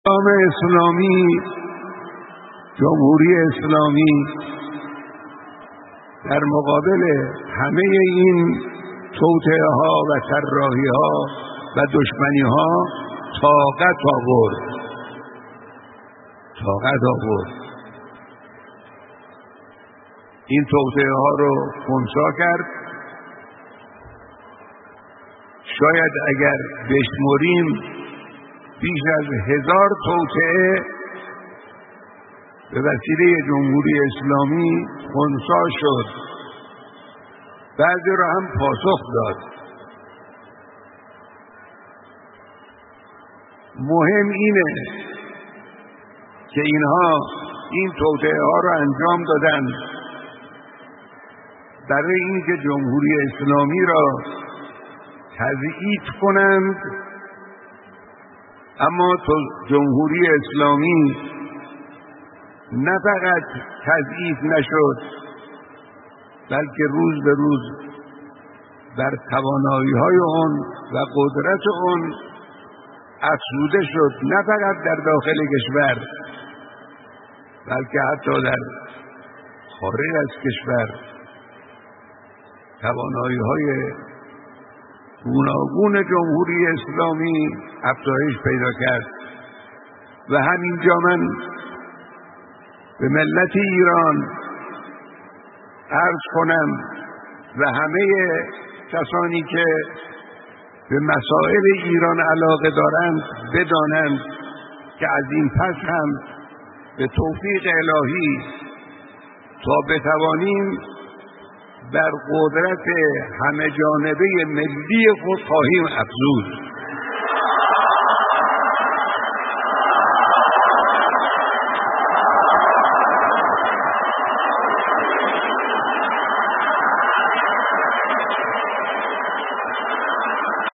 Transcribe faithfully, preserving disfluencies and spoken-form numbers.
نظام اسلامی، جمهوری اسلامی در مقابل همه این توطئه ها و طراحی ها و دشمنی ها طاقت آورد طاقت آورد این توطئه ها رو خنثی کرد. شاید اگر بشمریم بیش از هزار توطئه به وسیله جمهوری اسلامی خنثی شد، بعضی را هم پاسخ داد. مهم اینه که اینها این توطئه ها را انجام دادن برای اینکه جمهوری اسلامی را تضعیف کنند، اما جمهوری اسلامی نه فقط تضعیف نشد، بلکه روز به روز بر توانایی‌های آن و قدرت آن افزوده شد، نه فقط در داخل کشور بلکه حتی در خارج از کشور توانایی‌های گوناگون جمهوری اسلامی افزایش پیدا کرد. و همینجا من به ملت ایران عرض کنم و همه کسانی که به مسائل ایران علاقه دارند بدانند که از این پس هم به توفیق الهی تا بتوانیم بر قدرت همه جانبه ملی خود خواهیم افزود.